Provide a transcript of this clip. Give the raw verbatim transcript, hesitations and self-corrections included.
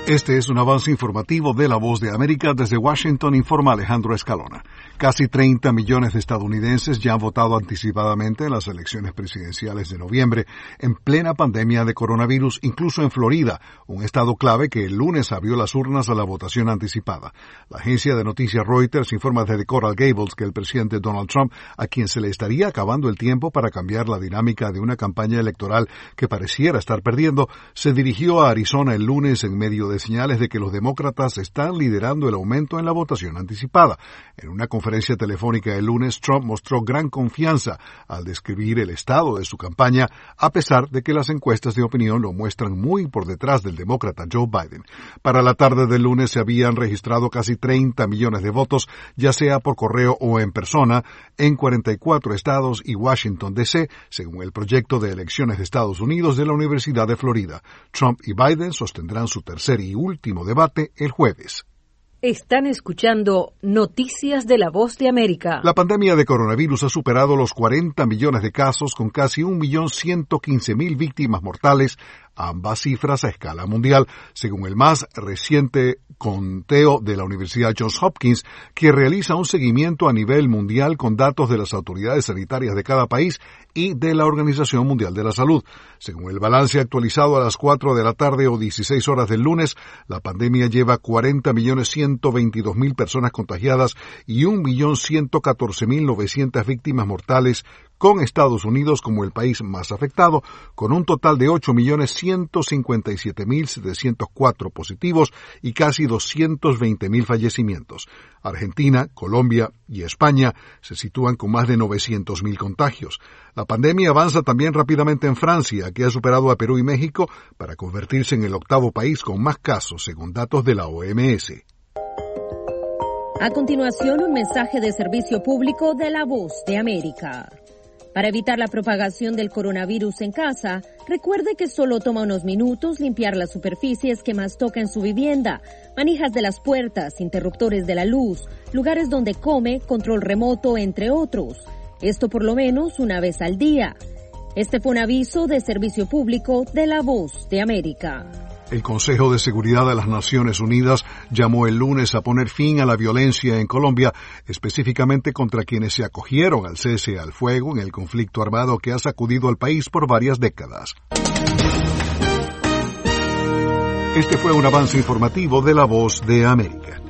Este es un avance informativo de La Voz de América. Desde Washington informa Alejandro Escalona. Casi treinta millones de estadounidenses ya han votado anticipadamente en las elecciones presidenciales de noviembre, en plena pandemia de coronavirus, incluso en Florida, un estado clave que el lunes abrió las urnas a la votación anticipada. La agencia de noticias Reuters informa desde Coral Gables que el presidente Donald Trump, a quien se le estaría acabando el tiempo para cambiar la dinámica de una campaña electoral que pareciera estar perdiendo, se dirigió a Arizona el lunes en medio de señales de que los demócratas están liderando el aumento en la votación anticipada. En una conferencia telefónica el lunes, Trump mostró gran confianza al describir el estado de su campaña, a pesar de que las encuestas de opinión lo muestran muy por detrás del demócrata Joe Biden. Para la tarde del lunes se habían registrado casi treinta millones de votos, ya sea por correo o en persona, en cuarenta y cuatro estados y Washington, D C, según el proyecto de elecciones de Estados Unidos de la Universidad de Florida. Trump y Biden sostendrán su tercer y último debate el jueves. Están escuchando Noticias de La Voz de América. La pandemia de coronavirus ha superado los cuarenta millones de casos, con casi un millón ciento quince mil víctimas mortales, ambas cifras a escala mundial, según el más reciente conteo de la Universidad Johns Hopkins, que realiza un seguimiento a nivel mundial con datos de las autoridades sanitarias de cada país y de la Organización Mundial de la Salud. Según el balance actualizado a las cuatro de la tarde o dieciséis horas del lunes, la pandemia lleva cuarenta millones ciento veintidós mil personas contagiadas y un millón ciento catorce mil novecientas víctimas mortales, con Estados Unidos como el país más afectado, con un total de ocho millones ciento cincuenta y siete mil setecientos cuatro positivos y casi doscientos veinte mil fallecimientos. Argentina, Colombia y España se sitúan con más de novecientos mil contagios. La pandemia avanza también rápidamente en Francia, que ha superado a Perú y México para convertirse en el octavo país con más casos, según datos de la O M S. A continuación, un mensaje de servicio público de La Voz de América. Para evitar la propagación del coronavirus en casa, recuerde que solo toma unos minutos limpiar las superficies que más toca en su vivienda, manijas de las puertas, interruptores de la luz, lugares donde come, control remoto, entre otros. Esto por lo menos una vez al día. Este fue un aviso de servicio público de La Voz de América. El Consejo de Seguridad de las Naciones Unidas llamó el lunes a poner fin a la violencia en Colombia, específicamente contra quienes se acogieron al cese al fuego en el conflicto armado que ha sacudido al país por varias décadas. Este fue un avance informativo de La Voz de América.